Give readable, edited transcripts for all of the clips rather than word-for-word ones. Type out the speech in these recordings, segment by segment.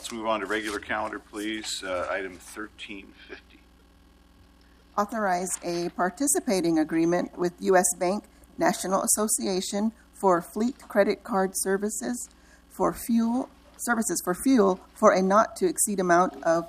Let's move on to regular calendar, please. Item 1350. Authorize a participating agreement with U.S. Bank National Association for fleet credit card services for fuel for a not-to-exceed amount of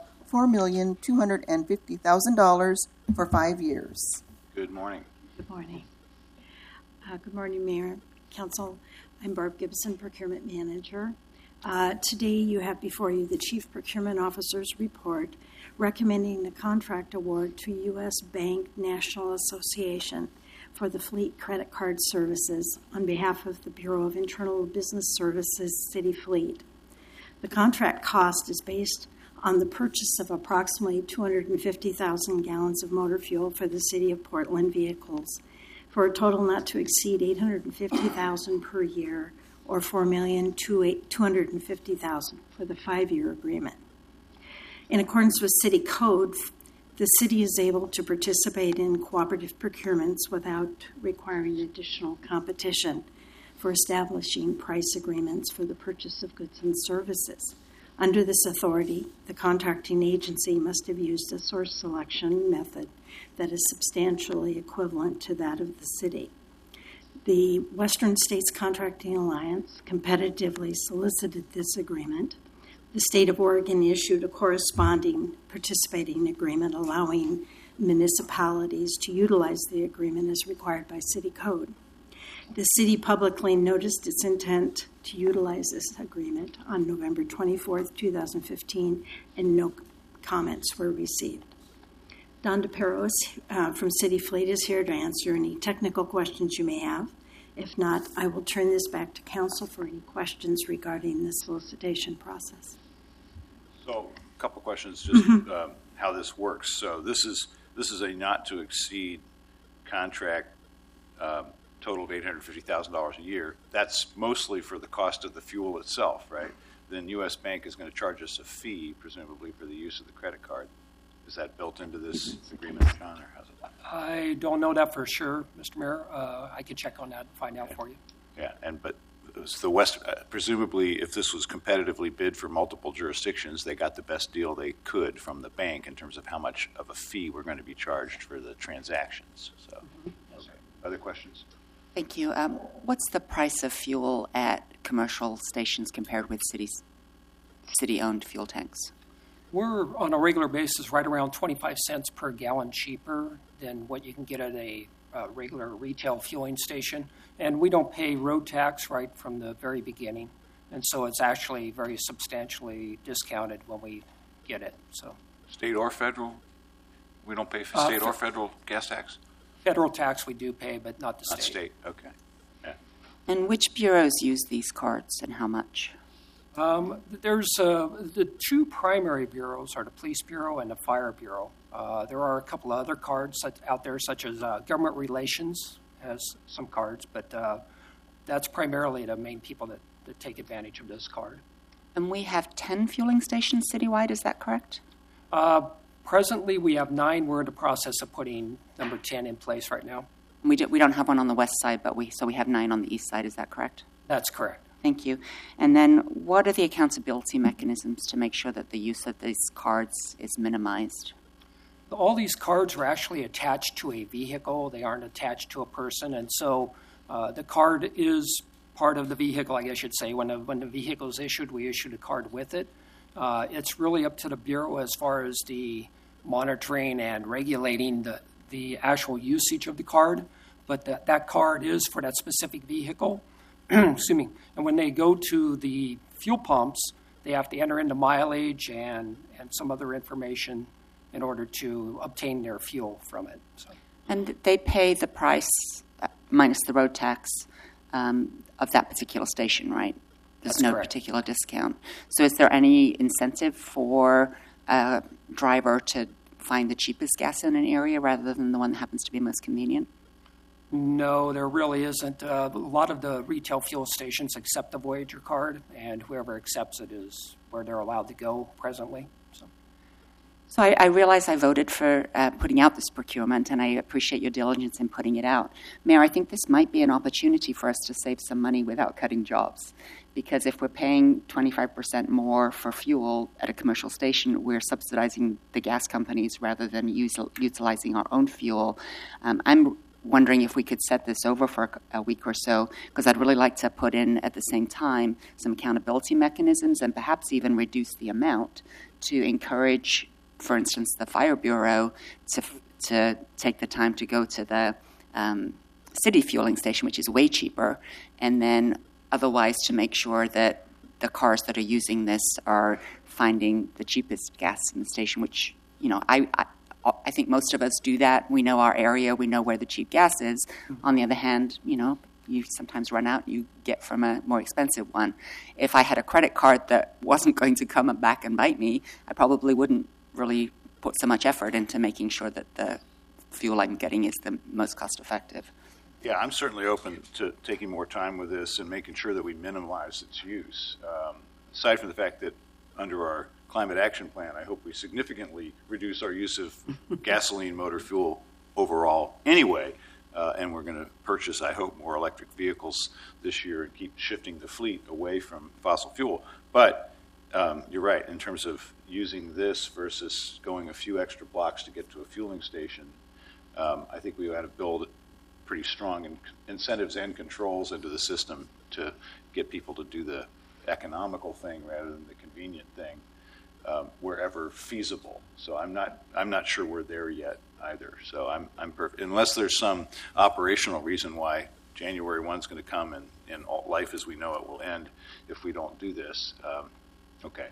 $4,250,000 for 5 years. Good morning. Good morning. Good morning, Mayor, Council. I'm Barb Gibson, Procurement Manager. Today you have before you the Chief Procurement Officer's report recommending the contract award to U.S. Bank National Association for the fleet credit card services on behalf of the Bureau of Internal Business Services City Fleet. The contract cost is based on the purchase of approximately 250,000 gallons of motor fuel for the City of Portland vehicles for a total not to exceed $850,000 per year, or $4,250,000 for the 5-year agreement. In accordance with City Code, the City is able to participate in cooperative procurements without requiring additional competition for establishing price agreements for the purchase of goods and services. Under this authority, the contracting agency must have used a source selection method that is substantially equivalent to that of the City. The Western States Contracting Alliance competitively solicited this agreement. The state of Oregon issued a corresponding participating agreement allowing municipalities to utilize the agreement as required by City Code. The city publicly noticed its intent to utilize this agreement on November 24, 2015, and no comments were received. Don DePeros from City Fleet is here to answer any technical questions you may have. If not, I will turn this back to Council for any questions regarding the solicitation process. So, a couple questions, just how this works. So, this is a not to exceed contract, total of $850,000 a year. That's mostly for the cost of the fuel itself, right? Then U.S. Bank is going to charge us a fee, presumably for the use of the credit card. Is that built into this agreement, John, or how's it? I don't know that for sure, Mr. Mayor. I can check on that and find out for you. Yeah, but the West, presumably, if this was competitively bid for multiple jurisdictions, they got the best deal they could from the bank in terms of how much of a fee we're going to be charged for the transactions. So, okay. Other questions? Thank you. What's the price of fuel at commercial stations compared with city-owned fuel tanks? We're on a regular basis right around 25 cents per gallon cheaper than what you can get at a regular retail fueling station. And we don't pay road tax right from the very beginning. And so it's actually very substantially discounted when we get it. So, state or federal? We don't pay for state or federal gas tax? Federal tax we do pay, but not the state. Not state, okay. Yeah. And which bureaus use these cards and how much? There's the two primary bureaus are the Police Bureau and the Fire Bureau. There are a couple of other cards out there, such as Government Relations has some cards, but that's primarily the main people that take advantage of this card. And we have 10 fueling stations citywide, is that correct? Presently, we have 9. We're in the process of putting number 10 in place right now. We don't have one on the west side, but we have 9 on the east side, is that correct? That's correct. Thank you. And then what are the accountability mechanisms to make sure that the use of these cards is minimized? All these cards are actually attached to a vehicle. They aren't attached to a person. And so the card is part of the vehicle, I guess you'd say. When the vehicle is issued, we issued a card with it. It's really up to the Bureau as far as the monitoring and regulating the actual usage of the card. But that card is for that specific vehicle. Excuse me. And when they go to the fuel pumps, they have to enter into mileage and some other information in order to obtain their fuel from it. So. And they pay the price minus the road tax of that particular station, right? There's That's no correct. Particular discount. So is there any incentive for a driver to find the cheapest gas in an area rather than the one that happens to be most convenient? No, there really isn't. A lot of the retail fuel stations accept the Voyager card, and whoever accepts it is where they're allowed to go presently. So. So I realize I voted for putting out this procurement, and I appreciate your diligence in putting it out. Mayor, I think this might be an opportunity for us to save some money without cutting jobs. Because if we're paying 25% more for fuel at a commercial station, we're subsidizing the gas companies rather than utilizing our own fuel. I'm wondering if we could set this over for a week or so, because I'd really like to put in at the same time some accountability mechanisms and perhaps even reduce the amount to encourage, for instance, the Fire Bureau to take the time to go to the city fueling station, which is way cheaper, and then otherwise to make sure that the cars that are using this are finding the cheapest gas in the station, which, I think most of us do that. We know our area. We know where the cheap gas is. On the other hand, you sometimes run out, you get from a more expensive one. If I had a credit card that wasn't going to come back and bite me, I probably wouldn't really put so much effort into making sure that the fuel I'm getting is the most cost effective. Yeah, I'm certainly open to taking more time with this and making sure that we minimize its use. Aside from the fact that under our climate action plan, I hope we significantly reduce our use of gasoline motor fuel overall anyway. And we're going to purchase, I hope, more electric vehicles this year and keep shifting the fleet away from fossil fuel. But you're right, in terms of using this versus going a few extra blocks to get to a fueling station, I think we ought to build pretty strong incentives and controls into the system to get people to do the economical thing rather than the convenient thing wherever feasible. So I'm not sure we're there yet either. So I'm perfect. Unless there's some operational reason why January 1's going to come and all life as we know it will end if we don't do this. Okay.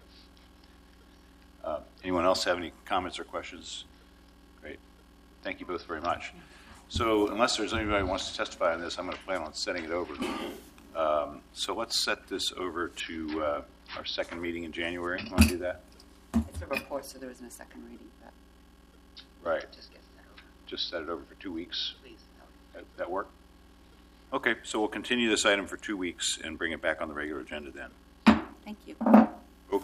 Anyone else have any comments or questions? Great. Thank you both very much. So unless there's anybody who wants to testify on this, I'm going to plan on setting it over. So let's set this over to our second meeting in January. Want to do that? It's a report, so there isn't a second reading. But Right. just Set it over for 2 weeks. please. That work? Okay, so we'll continue this item for 2 weeks and bring it back on the regular agenda then. Thank you.